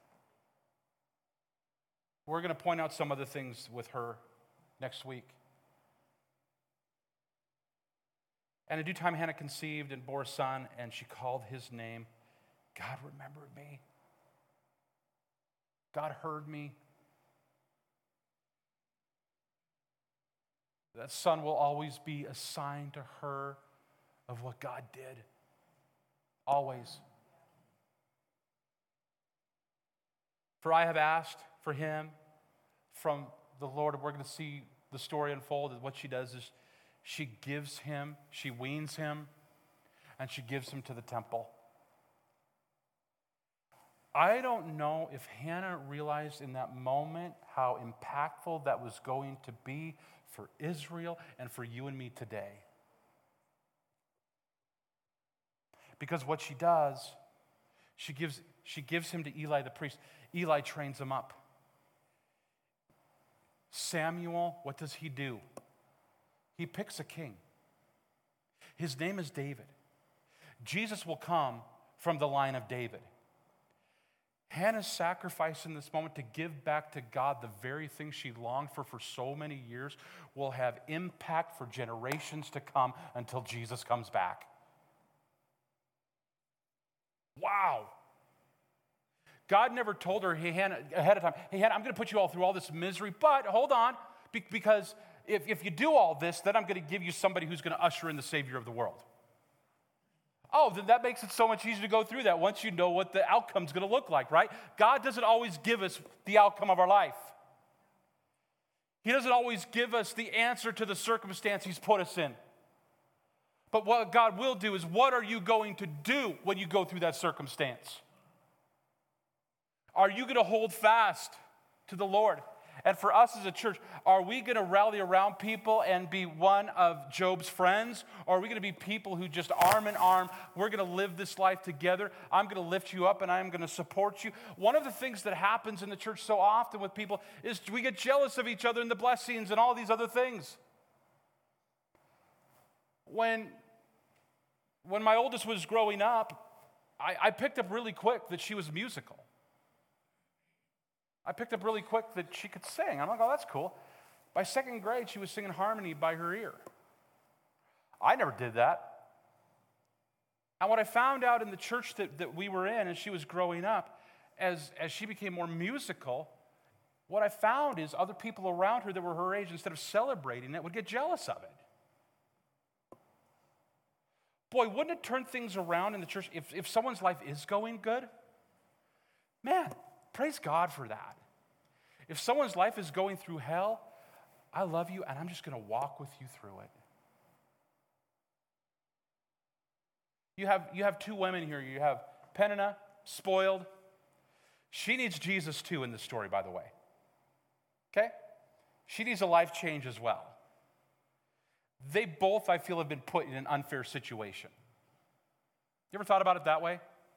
We're going to point out some other things with her next week. And in due time, Hannah conceived and bore a son, and she called his name, God remembered me. God heard me. That son will always be a sign to her of what God did. Always. For I have asked for him from the Lord. We're going to see the story unfold. What she does is she gives him, she weans him, and she gives him to the temple. I don't know if Hannah realized in that moment how impactful that was going to be for Israel and for you and me today. Because what she does, she gives him to Eli the priest. Eli trains him up. Samuel, what does he do? He picks a king. His name is David. Jesus will come from the line of David. Hannah's sacrifice in this moment to give back to God the very thing she longed for so many years will have impact for generations to come until Jesus comes back. Wow. God never told her, hey, Hannah, ahead of time, hey, Hannah, I'm going to put you all through all this misery, but hold on, because if you do all this, then I'm going to give you somebody who's going to usher in the Savior of the world. Oh, then that makes it so much easier to go through that once you know what the outcome's going to look like, right? God doesn't always give us the outcome of our life. He doesn't always give us the answer to the circumstance He's put us in. But what God will do is, what are you going to do when you go through that circumstance? Are you going to hold fast to the Lord? And for us as a church, are we going to rally around people and be one of Job's friends? Or are we going to be people who just arm in arm, we're going to live this life together, I'm going to lift you up and I'm going to support you? One of the things that happens in the church so often with people is we get jealous of each other and the blessings and all these other things. When my oldest was growing up, I picked up really quick that she was musical. I picked up really quick that she could sing. I'm like, oh, that's cool. By second grade, she was singing harmony by her ear. I never did that. And what I found out in the church that we were in as she was growing up, as she became more musical, what I found is other people around her that were her age, instead of celebrating it, would get jealous of it. Boy, wouldn't it turn things around in the church if someone's life is going good? Man, praise God for that. If someone's life is going through hell, I love you and I'm just going to walk with you through it. You have two women here. You have Peninnah, spoiled. She needs Jesus too in this story, by the way. Okay? She needs a life change as well. They both, I feel, have been put in an unfair situation. You ever thought about it that way?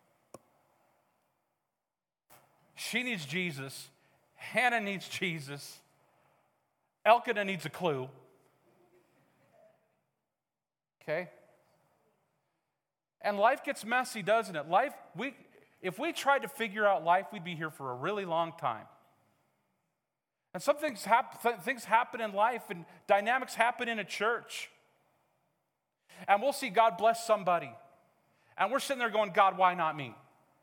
She needs Jesus. Hannah needs Jesus. Elkanah needs a clue. Okay? And life gets messy, doesn't it? If we tried to figure out life, we'd be here for a really long time. And some things happen in life, and dynamics happen in a church. And we'll see God bless somebody. And we're sitting there going, God, why not me?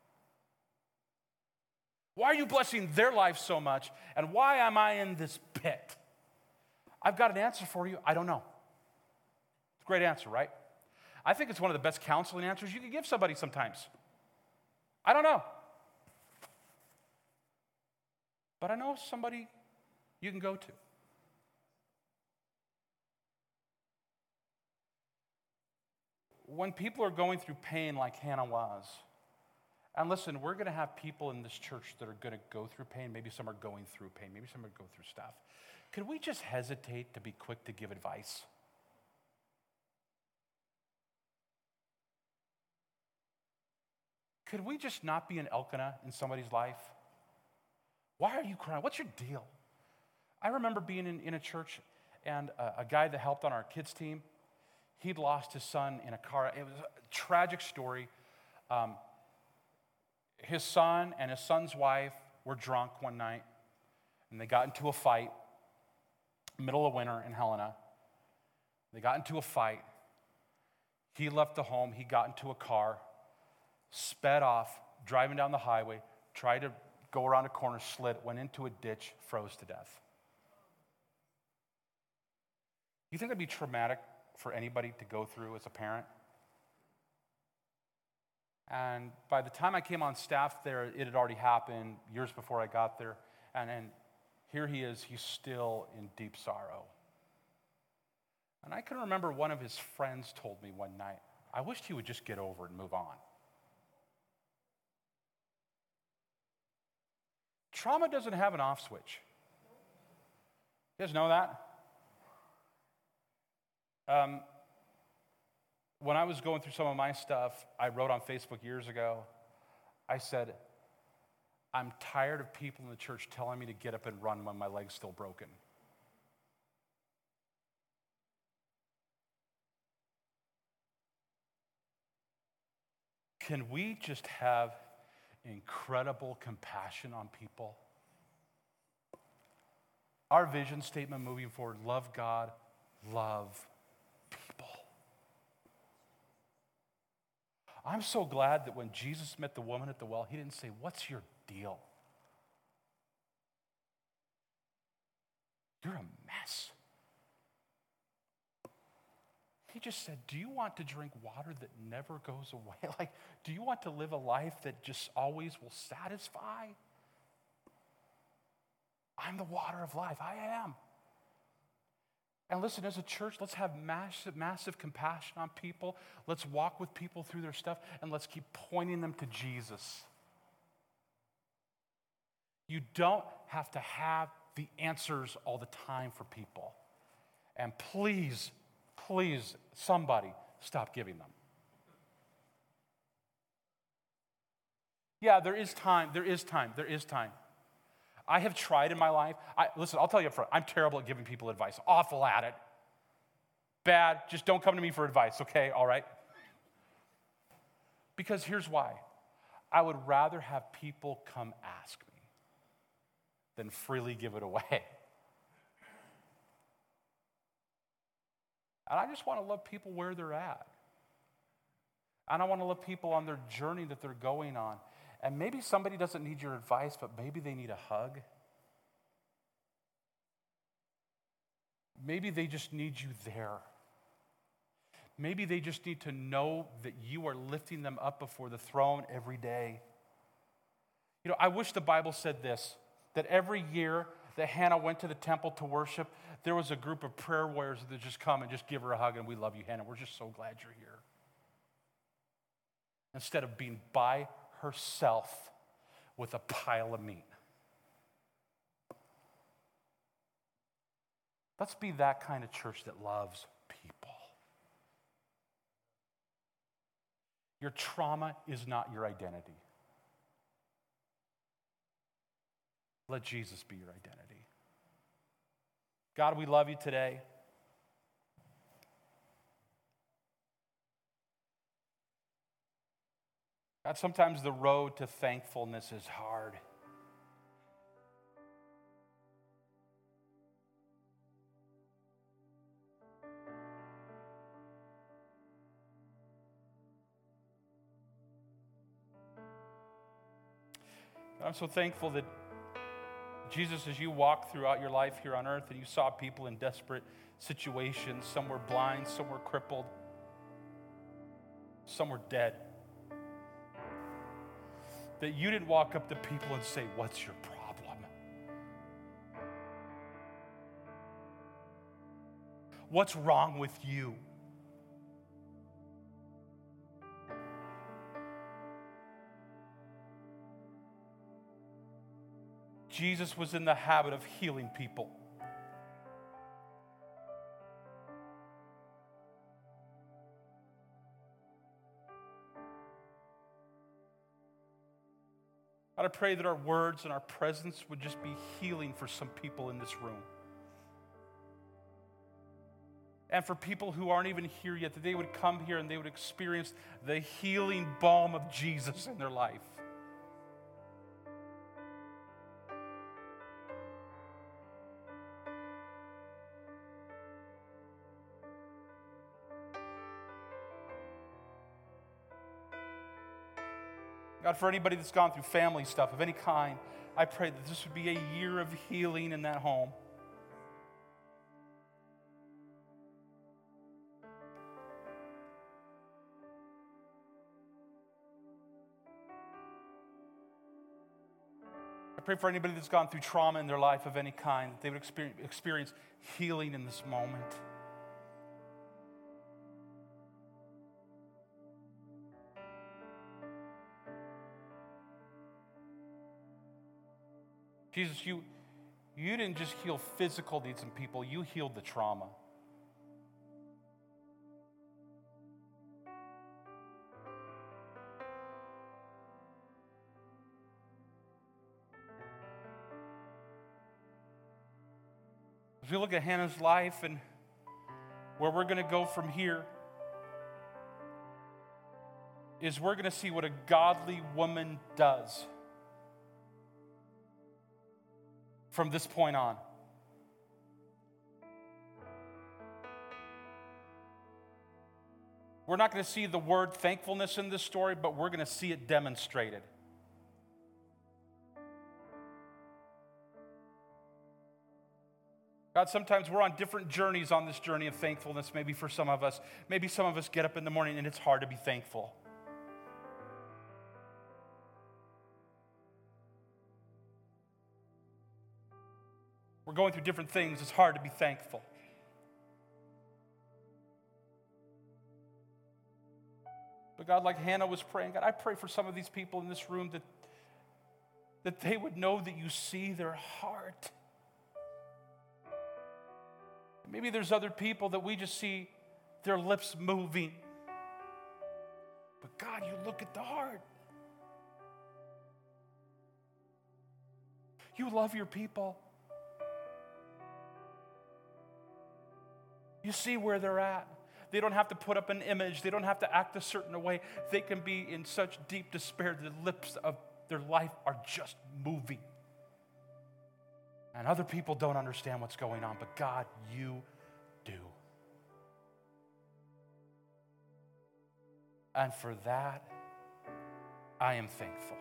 Why are you blessing their life so much? And why am I in this pit? I've got an answer for you. I don't know. It's a great answer, right? I think it's one of the best counseling answers you could give somebody sometimes. I don't know. But I know somebody you can go to. When people are going through pain like Hannah was, and listen, we're going to have people in this church that are going to go through pain. Maybe some are going through pain. Maybe some are going through stuff. Could we just hesitate to be quick to give advice? Could we just not be an Elkanah in somebody's life? Why are you crying? What's your deal? I remember being in a church, and a guy that helped on our kids team, he'd lost his son in a car. It was a tragic story. His son and his son's wife were drunk one night, and they got into a fight, middle of winter in Helena. They got into a fight. He left the home. He got into a car, sped off, driving down the highway, tried to go around a corner, slid, went into a ditch, froze to death. You think that'd be traumatic for anybody to go through as a parent? And by the time I came on staff there, it had already happened years before I got there. And here he is, he's still in deep sorrow. And I can remember one of his friends told me one night, I wished he would just get over it and move on. Trauma doesn't have an off switch. You guys know that? When I was going through some of my stuff, I wrote on Facebook years ago, I said, I'm tired of people in the church telling me to get up and run when my leg's still broken. Can we just have incredible compassion on people? Our vision statement moving forward, love God, love people. I'm so glad that when Jesus met the woman at the well, he didn't say, what's your deal? You're a mess. He just said, do you want to drink water that never goes away? Like, do you want to live a life that just always will satisfy? I'm the water of life. I am. And listen, as a church, let's have massive compassion on people. Let's walk with people through their stuff, and let's keep pointing them to Jesus. You don't have to have the answers all the time for people. And please, somebody stop giving them. Yeah, there is time. I have tried in my life. Listen, I'll tell you up front, I'm terrible at giving people advice. Awful at it. Bad. Just don't come to me for advice, okay? All right? Because here's why. I would rather have people come ask me than freely give it away. And I just want to love people where they're at. And I want to love people on their journey that they're going on. And maybe somebody doesn't need your advice, but maybe they need a hug. Maybe they just need you there. Maybe they just need to know that you are lifting them up before the throne every day. You know, I wish the Bible said this, that every year that Hannah went to the temple to worship, there was a group of prayer warriors that would just come and just give her a hug, and we love you, Hannah. We're just so glad you're here. Instead of being by herself with a pile of meat. Let's be that kind of church that loves people. Your trauma is not your identity. Let Jesus be your identity. God, we love you today. God, sometimes the road to thankfulness is hard. I'm so thankful that, Jesus, as you walked throughout your life here on earth and you saw people in desperate situations, some were blind, some were crippled, some were dead, that you didn't walk up to people and say, what's your problem? What's wrong with you? Jesus was in the habit of healing people. God, I pray that our words and our presence would just be healing for some people in this room. And for people who aren't even here yet, that they would come here and they would experience the healing balm of Jesus in their life. God, for anybody that's gone through family stuff of any kind, I pray that this would be a year of healing in that home. I pray for anybody that's gone through trauma in their life of any kind, that they would experience healing in this moment. Jesus, you didn't just heal physical needs in people, you healed the trauma. As we look at Hannah's life and where we're going to go from here, is we're going to see what a godly woman does from this point on. We're not going to see the word thankfulness in this story, but we're going to see it demonstrated. God, sometimes we're on different journeys on this journey of thankfulness, maybe for some of us. Maybe some of us get up in the morning and it's hard to be thankful. We're going through different things. It's hard to be thankful. But God, like Hannah was praying, God, I pray for some of these people in this room that they would know that you see their heart. Maybe there's other people that we just see their lips moving. But God, you look at the heart. You love your people. You see where they're at. They don't have to put up an image. They don't have to act a certain way. They can be in such deep despair that the lips of their life are just moving. And other people don't understand what's going on, but God, you do. And for that, I am thankful.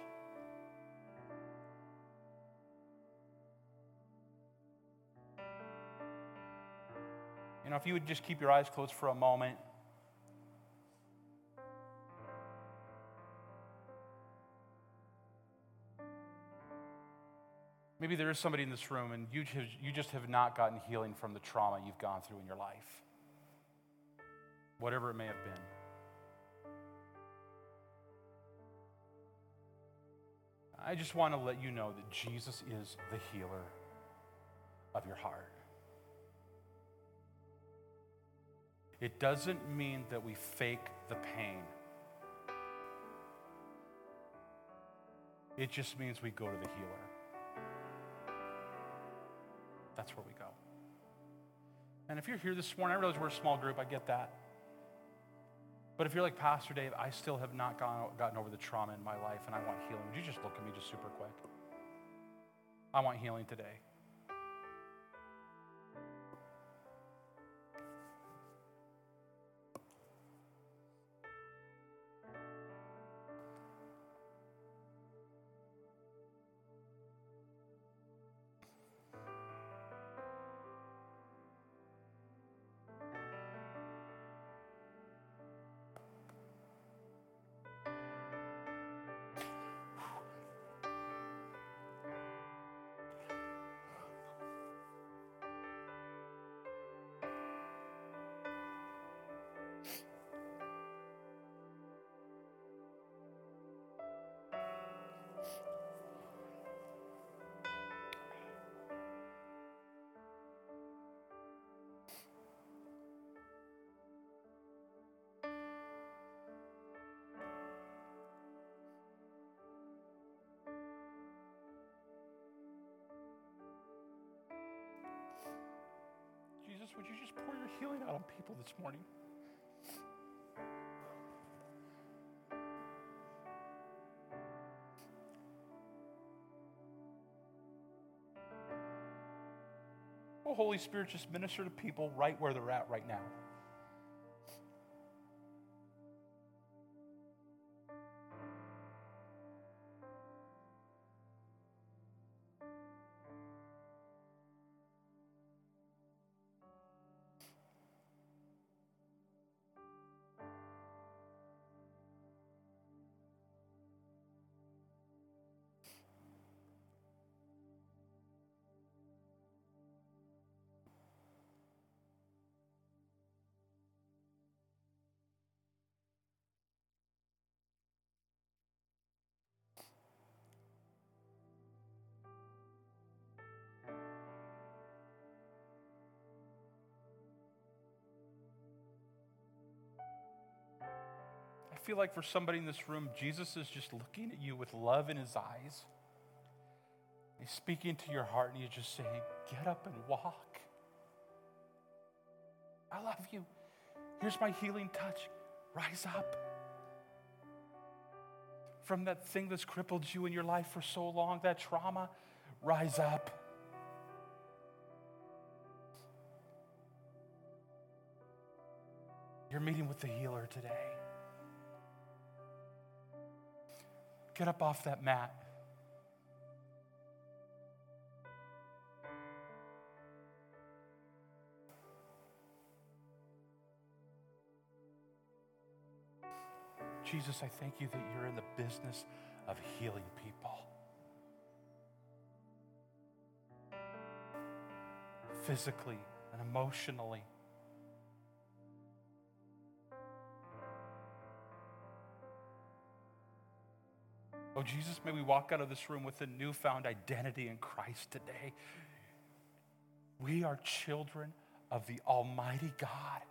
You know, if you would just keep your eyes closed for a moment. Maybe there is somebody in this room and you just have not gotten healing from the trauma you've gone through in your life. Whatever it may have been. I just want to let you know that Jesus is the healer of your heart. It doesn't mean that we fake the pain. It just means we go to the healer. That's where we go. And if you're here this morning, I realize we're a small group, I get that. But if you're like, Pastor Dave, I still have not gotten over the trauma in my life and I want healing, would you just look at me just super quick? I want healing today. Jesus, would you just pour your healing out on people this morning? Oh, Holy Spirit, just minister to people right where they're at right now. feel like for somebody in this room, Jesus is just looking at you with love in his eyes. He's speaking to your heart and he's just saying, get up and walk. I love you. Here's my healing touch. Rise up. From that thing that's crippled you in your life for so long, that trauma, rise up. You're meeting with the healer today. Get up off that mat. Jesus, I thank you that you're in the business of healing people. Physically and emotionally. Oh, Jesus, may we walk out of this room with a newfound identity in Christ today. We are children of the Almighty God.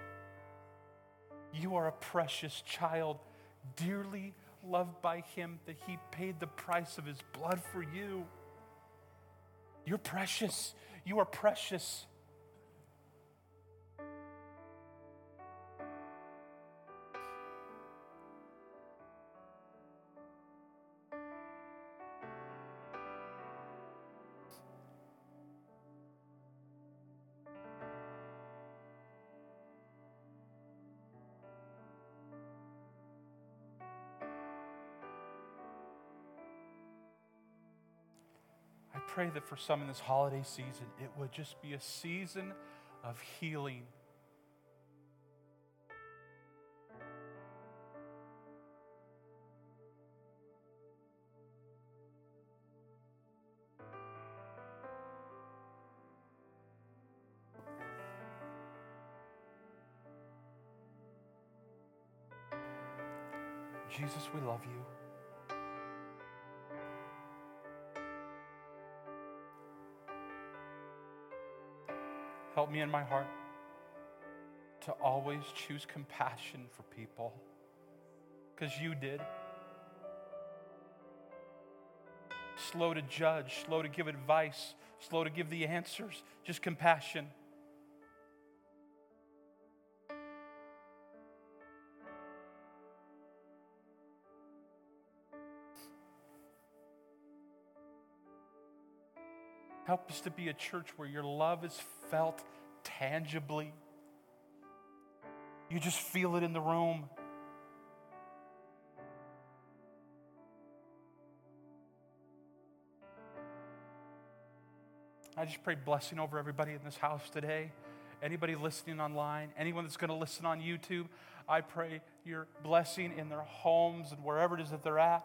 You are a precious child, dearly loved by him, that he paid the price of his blood for you. You're precious. You are precious. I pray that for some in this holiday season, it would just be a season of healing. Jesus, we love you. Help me in my heart to always choose compassion for people, because you did. Slow to judge, slow to give advice, slow to give the answers, just compassion. Help us to be a church where your love is felt tangibly. You just feel it in the room. I just pray blessing over everybody in this house today. Anybody listening online, anyone that's going to listen on YouTube, I pray your blessing in their homes and wherever it is that they're at.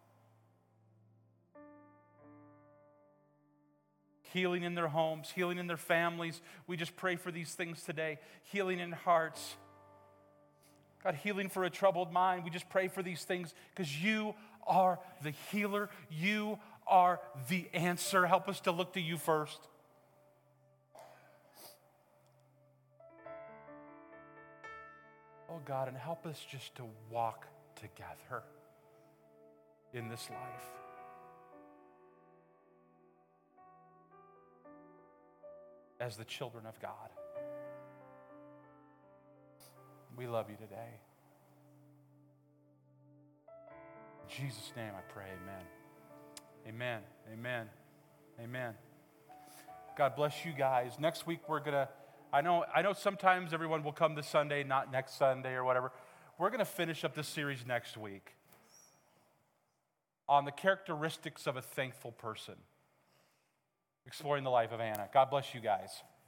Healing in their homes, healing in their families. We just pray for these things today. Healing in hearts. God, healing for a troubled mind. We just pray for these things because you are the healer. You are the answer. Help us to look to you first. Oh God, and help us just to walk together in this life. As the children of God. We love you today. In Jesus' name I pray, amen. Amen, amen, amen. God bless you guys. Next week we're going to, I know sometimes everyone will come this Sunday, not next Sunday or whatever. We're going to finish up this series next week on the characteristics of a thankful person. Exploring the life of Anna. God bless you guys.